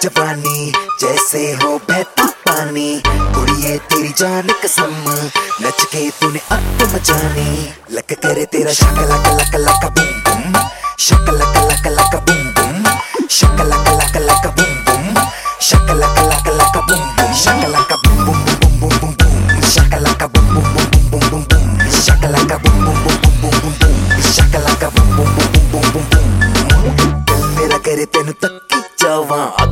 जवानी जैसे हो बहता पानी, कुड़िए तेरी जान कसम, नच के तूने अब मचानी। लक करे तेरा शकला कला कला का बूम बूम, शकला कला कला का बूम बूम, शकला कला कला का बूम बूम, शकला कला कला का बूम बूम, शकला का boom boom boom boom boom boom, शकला का boom boom boom boom boom boom, शकला का boom boom boom boom boom boom, शकला का boom boom boom boom boom boom. दिल मेरा करे तेनू तक की जावां।